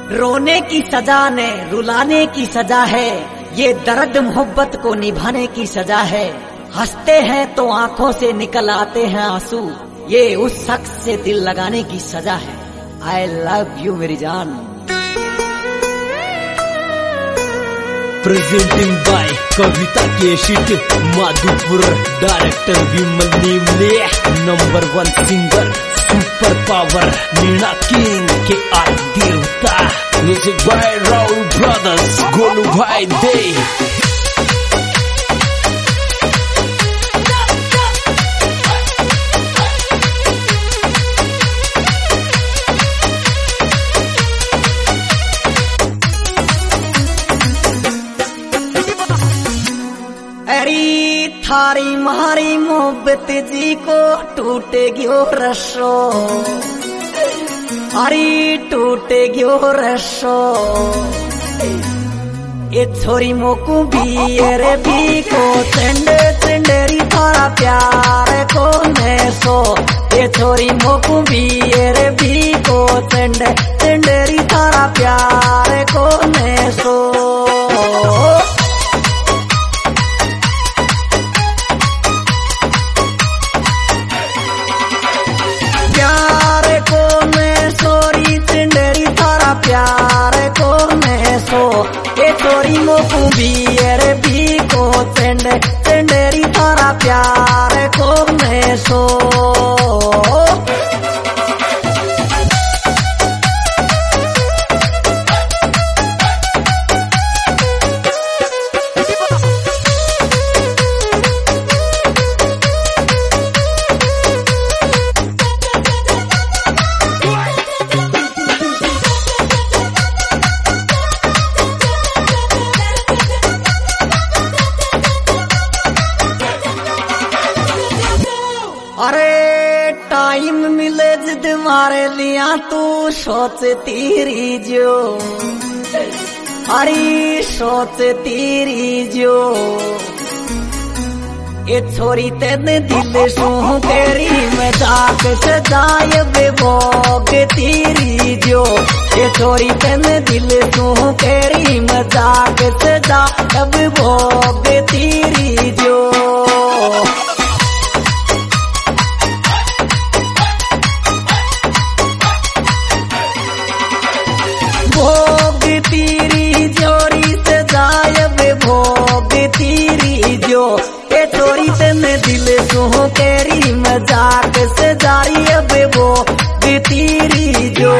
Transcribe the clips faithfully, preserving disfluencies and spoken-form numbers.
रोने की सजा ने रुलाने की सजा है, ये दर्द मोहब्बत को निभाने की सजा है। हंसते हैं तो आंखों से निकल आते हैं आंसू, ये उस शख्स से दिल लगाने की सजा है। आई लव यू मेरी जान। प्रेजेंटिंग बाय कविता केशिट माधुपुर, डायरेक्टर विमल नेमले, number one singer super power Meena king K R देवता, music by Rahul brothers, Golu भाई दे। थारी मारी मोहब्बत जी को टूटे गयो रसो, अरे टूटे गयो रसो। ये छोरी मोकू भी रे भी को चंड चंडेरी थारा प्यार को नेसो, ये छोरी मोकू भी रे भी को चंड चंडेरी थारा प्यार को नेसो। प्यार को नेसो, ये छोरी मोकू भी रे भी को चंड चंडेरी थारा प्यार को नेसो। अरे टाइम मिले जिद मारे लिया तू सोच तेरी जो, अरे सोच तेरी जो। ये छोरी तेने दिल सू तेरी मजाक सजाए बेभोग तेरी जो, ये छोरी तेने दिल सू तेरी मजाक सजा बेभोग तेरी जो। भोग तेरी जोरी से जायब भोग तेरी जो, ये छोरी तेने दिल सू तेरी मजाक से जारी अब भोग तेरी जो।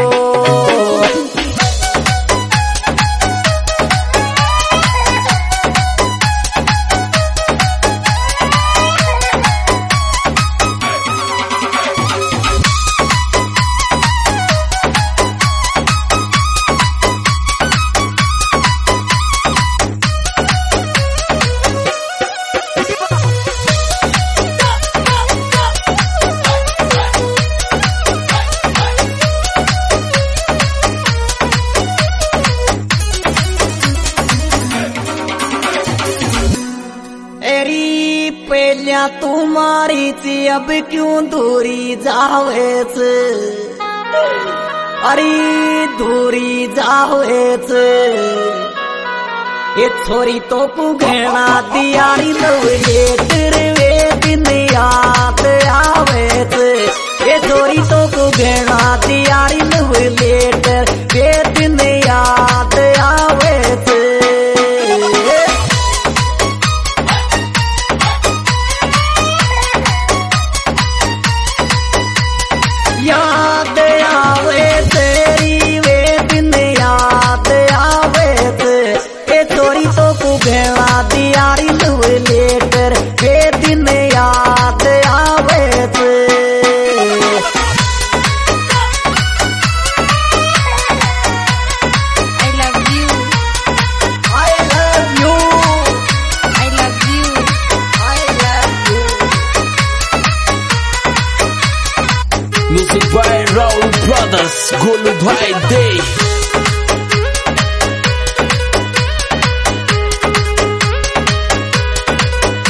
पहलिया तुम्हारी थी अब क्यों दूरी जावेच, अरे दूरी जावेच। ये छोरी तो को घेना दियारी लवे तेरे वे दिन याद आवेच, ये छोरी तो को घेना दियारी लवे लेटर वे दिन याद आवेच। याद आवे तेरी वे दिन याद आवे, ये छोरी तो को घेना दियारी लुए लेटर वे दिन याद आवे। I love you, I love you, I love you, I love you। Music by Rahul brothers, Golu भाई दे।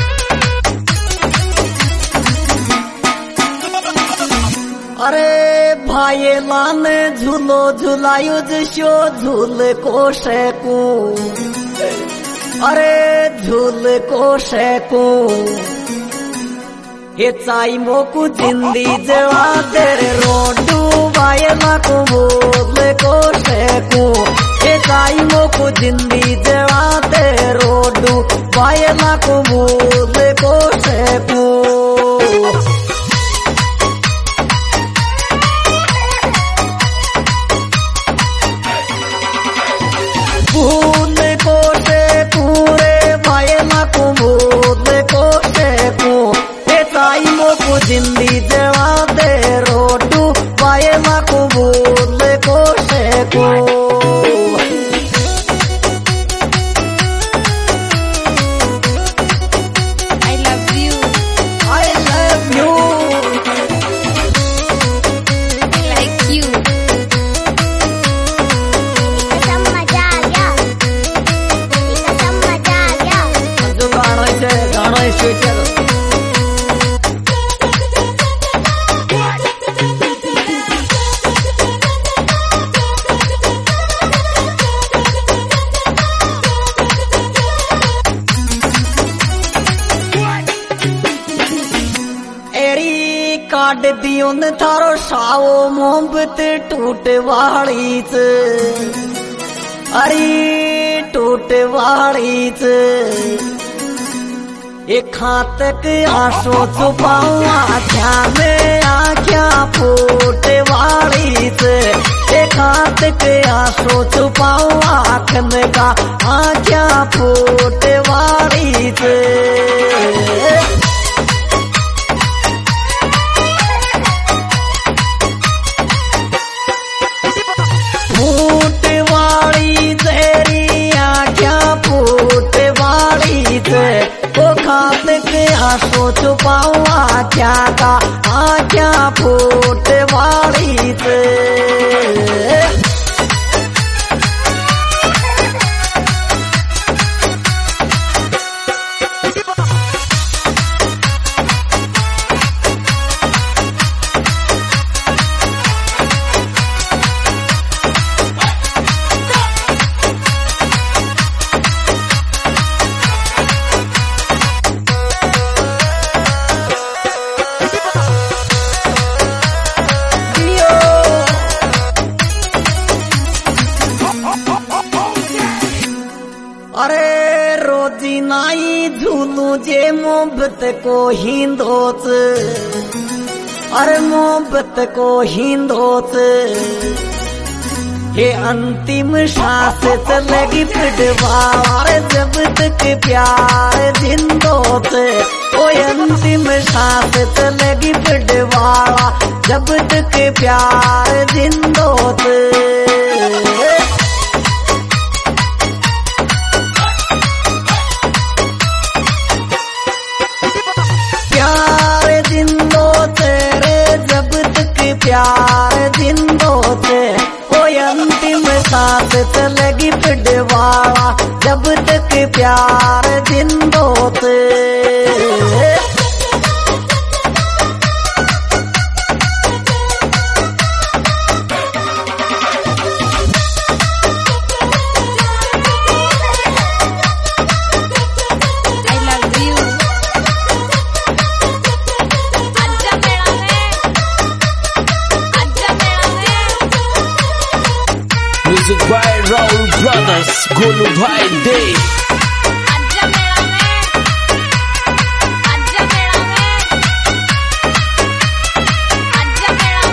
अरे भाई लान झूलो झुलायो जशो झूल को शेकू अरे झूल को शेकू ये चाई मोकू जिंदी जवा तेरे रोडू वायला को बोल को शेकू ये चाई मोकू जिंदी जवा तेरे रोडू वायला को बोल को शेकू भूल को शेकू रे वायला को बोल को शेकू ताई मोकू जिंदी जवा दे रोडू वायला को बोल को शेकू I love you. I love you I like you. जो गाना है गाना है चलो काट दियो न थारो सावो मोहब्बत टूट वाली च अरे टूट वाली च एक खातक आंसू छुपाऊं आख्या में आख्या फूट वाली च एक खातक आंसू छुपाऊं आखन का आख्या फूट वाली च फूट वाली तेरी आख्या फूट वाली ते वो खातक आंसू छुपाऊं आख्या का आख्या फूट वाली ते अरे रोजी नाई झूलू जे मोहब्बत को हिंदोत अरे मोहब्बत को हिंदोत ये अंतिम सांस चलेगी पिटवार जब तक प्यार जिंदोत ओ अंतिम सांस चलेगी पिटवार जब तक प्यार जिंदोत प्यार जिंदो थे कोई अंतिम सांस चलेगी पिटवाड़ा जब तक प्यार जिंदो थे Music by Raul Brothers, Golu Bhai Day. आजा मेरा में, आजा मेरा में, आजा मेरा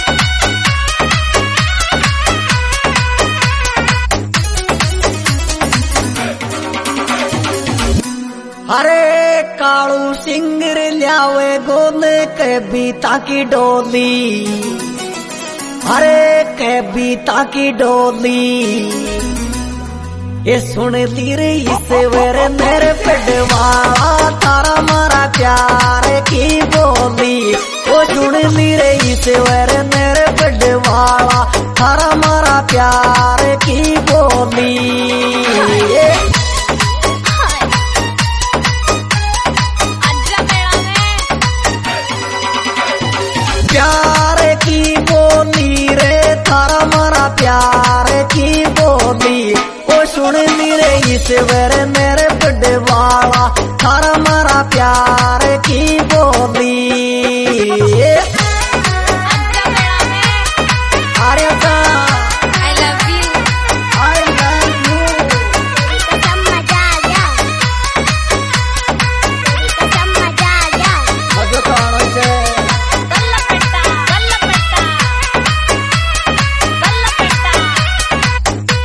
में। अरे कालू सिंगर ल्यावे गोने के बीता की डोली अरे के बीता की डोली ये सुन ली रे इसे वेरे मेरे पिटवाड़ा तारा मारा प्यार की बोली वो सुन ली रे इसे वेरे मेरे पिटवाड़ा तारा मारा प्यार की बोली प्यार की बोली प्यार की बोली, ओ सुन मेरे ईश्वर मेरे बड़े वाला, थारा मारा प्यार की बोली। अरे का I love you. I love you. कसम मजा आ गया. कसम मजा आ गया. मजा तो आना चाहिए। गल्ला पेट्टा, गल्ला पेट्टा, गल्ला पेट्टा.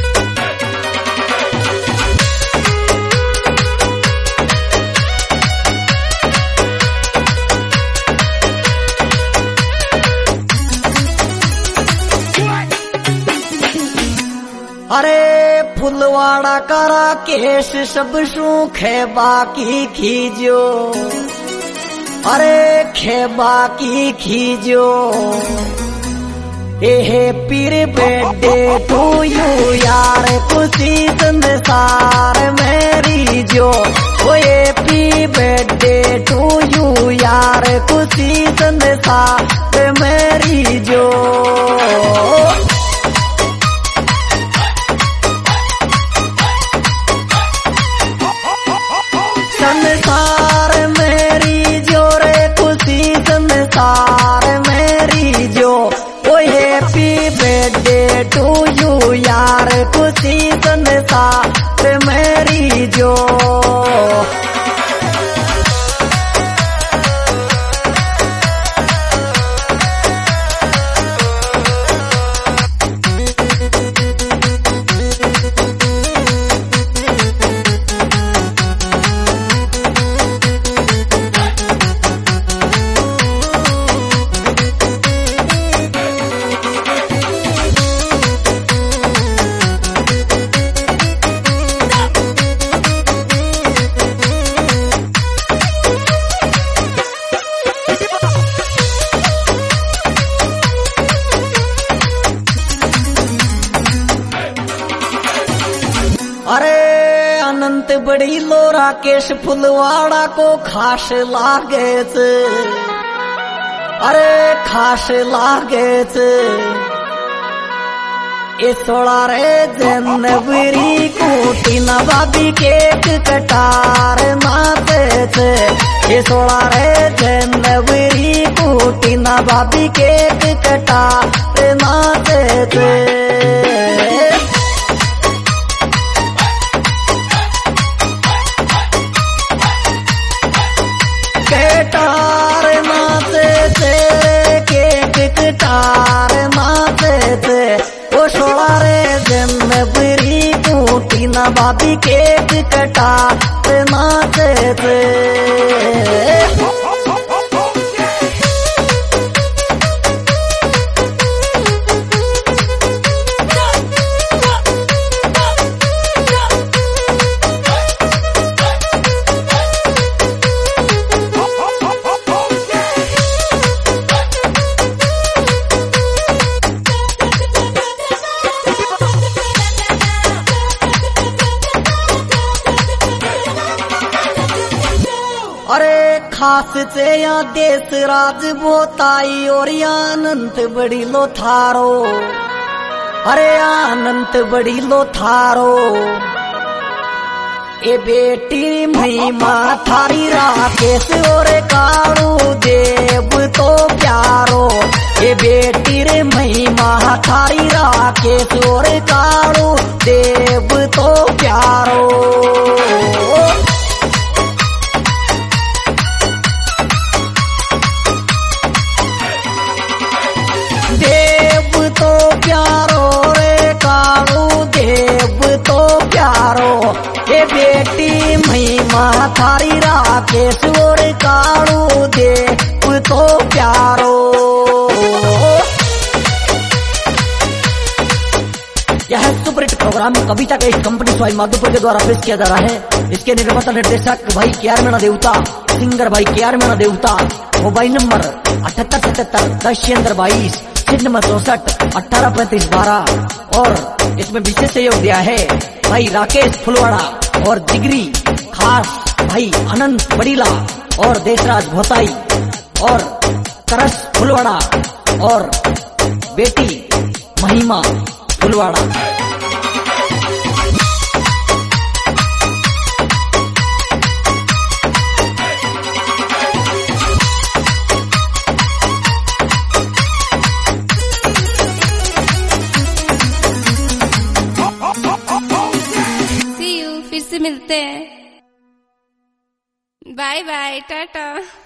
अरे फुलवाड़ा करा केश सब सूखे बाकी खींचो, अरे खेबा की खींचो। ए पीर बेटे टू यू यार, खुशी संसार मेरी जो, ओ ये पी बेटे टू यू यार, खुशी संसार मेरी जो। संसार मेरी जो रे, खुशी संसार मेरी जो, oh happy birthday to you यार, खुशी संसार मेरी जो। अरे अनंत बड़ी लोरा केश फुलवाड़ा को खास लागे थे, अरे खास लागे थे। ए सोड़ा रे जनवरी कोटी नवाबी केक कटार नाते थे, ए सोड़ा रे जनवरी कोटी नवाबी केक कटार नाते थे। केटार नाते थे, केक कटार नाते थे, ओ सोड़ा रे जनवरी कोटी नवाबी केक कटार नाते थे। अरे खास से या देश राज बोताई और अनंत बड़ी लो थारो, अरे अनंत बड़ी लो थारो। ए बेटी महिमा थारी राकेश और काड़ू देव तो प्यारो, ए बेटी रे महिमा थारी राकेश और काड़ू देव तो प्यारो। देव तो प्यारो रे काड़ू देव तो प्यारो, ए बेटी महिमा थारी राकेश और काड़ू देव तो प्यारो। यह सुपरहिट प्रोग्राम कविता का इस कंपनी स्वाई माधोपुर के द्वारा पेश किया जा रहा है। इसके निर्माता निर्देशक भाई के आर मीणा देवता, सिंगर भाई के आर मीणा देवता। मोबाइल नंबर अठहत्तर सतहत्तर दस छिहत्तर बाईस, सिट नंबर चौसठ अठारह पैंतीस बारह। और इसमें विशेष सहयोग दिया है भाई राकेश फुलवाड़ा और जिगरी, खास भाई अनंत बड़ीला और देशराज भोताई और करस फुलवाड़ा और बेटी महिमा फुलवाड़ा। सी यू, फिर से मिलते हैं। Bye bye, Tata.